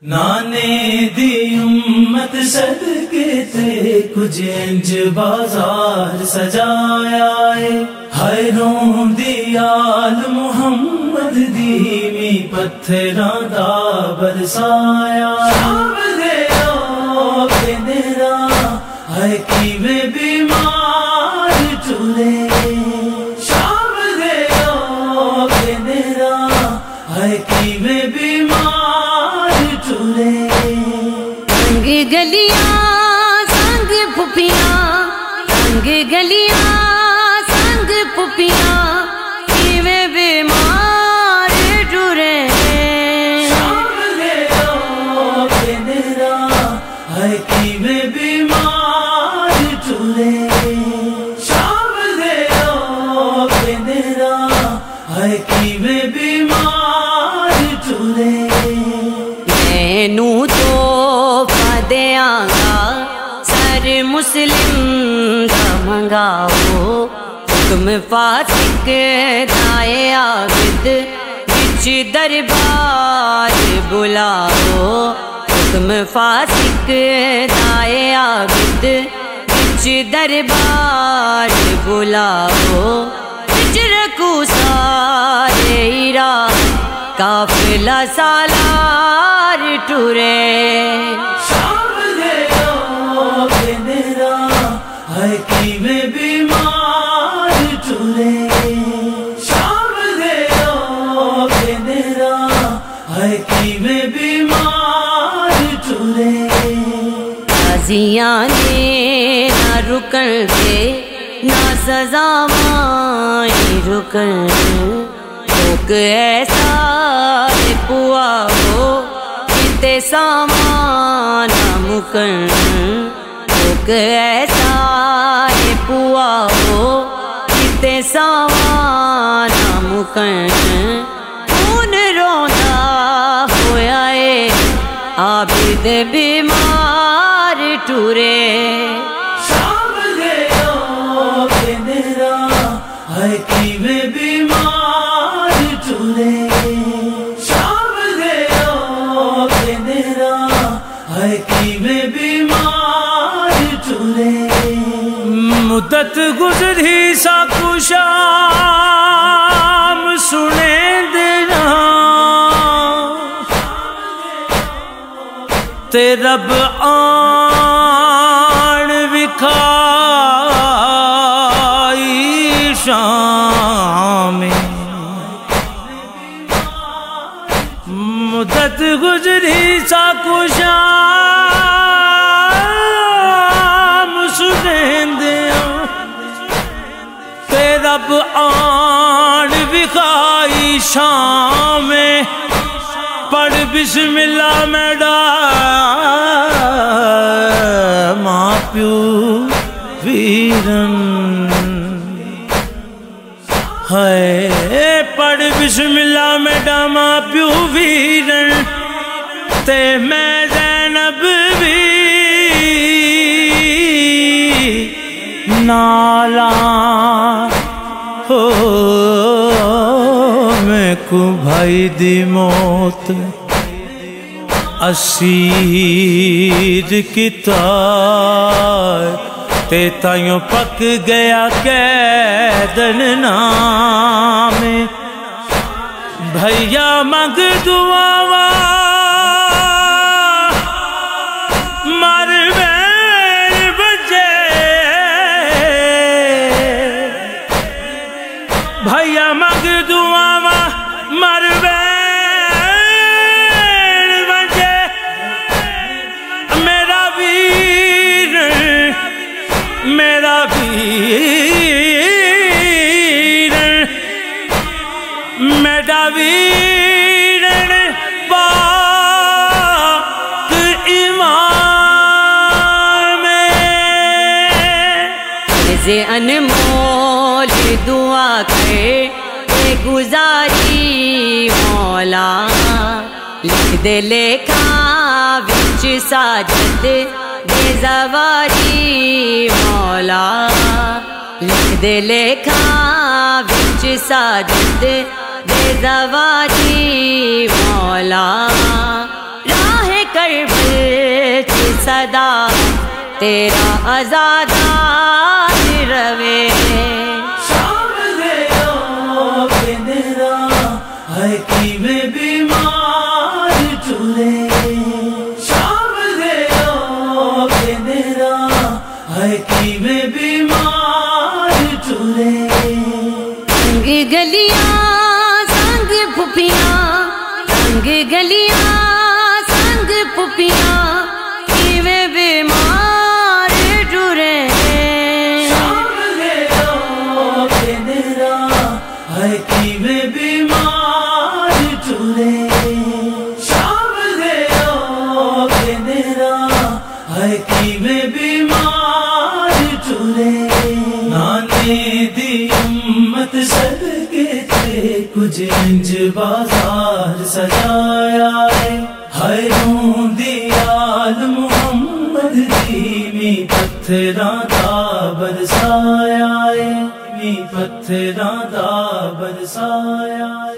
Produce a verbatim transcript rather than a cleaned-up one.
نانے دی امت صدقے تے کچھ انج بازار سجایا ہے، ہائے رون دی آل محمد دی می پتھراں دا برسایا، شام دے آکے نیرا ہائے کیویں بیمار ٹرے، شام دے آکے نیرا ہائے کیویں بیمار سنگ گلیاں سنگ پھپیاں، سنگ گلیاں سنگ پھپیاں، کیویں بیمار ٹرے، شام دے آکے نیرا ہائے کیویں بیمار ٹرے، شام دے آکے نیرا ہائے کیویں بیمار ٹرے۔ مینوں تو دیاں گا سر مسلم دا منگاؤ، حکم فاسق دائے عابد وچ دربار بلاؤ، حکم فاسق دائے عابد وچ دربار بلاؤ، وچ رکھو سارے ایران قافلہ سالار ٹرے، شام دے آکے نیرا ہائے کیویں بیمار ٹرے، شام دے آکے نیرا ہائے کیویں بیمار ٹرے۔ قاضیاں نے نہ رکن دے نہ سزاواں رکن، لوگ ایسا پوا ہو کتے سامان مکن، لوگ ایسا پوا ہو کتے سامان مکن، خون روندا ہویا ہے عابد بیمار ٹرے، شام دے آکے نیرا ہائے کیویں بیمار ٹرے، شام دے آکے نیرا ہائے کیویں بیمار ٹرے۔ مدت گزری سا کو شام سنے دینا، تے رب آن وکھائی شام، مدت گزری سا کو شام سنیں دیا، تے رب آن وکھائی شام، پڑھ بسم اللہ میڈا ماں پیو ویرن، ہائے پڑھ بسم اللہ میڈا ماں پیو ویرن، تے میں زینب بھی نالاں ہو، میں کو بھائی دی موت اسیر کتار، تے تائیوں پک گیا قیدن نام، بھیا مانگ دعا مر بین بجے، بھیا مانگ دعا مر بین بجے، میرا ویر میرا ویر میرا ویر پاک امام، سے انمول دعا کرے اے گزاری مولا، لکھ دے لکھاں وچ ساجد دے زواری مولا، لکھ دے لکھاں وچ ساجد دے زواری مولا، راہ صدا تیرا آزادار روے شام دے آگے دیرا ہے کی میں بیمار چلے شام دے آگے دیرا ہے کی میں بیمار چلے رنگ گلیاں سنگ پھپیاں رنگ گلیاں سنگ پھپیاں کیویں بیمار ٹرے شام دے آگے دیرا ہے کی میں بیمار چلے شام دے آگے دیرا ہے کی میں بیمار چلے نانے دی امت صدقے تے کچھ انج بازار سجایا ہے ہائے روندی آل محمد دی می پتھراں دا برسایا ہے می پتھراں دا برسایا ہے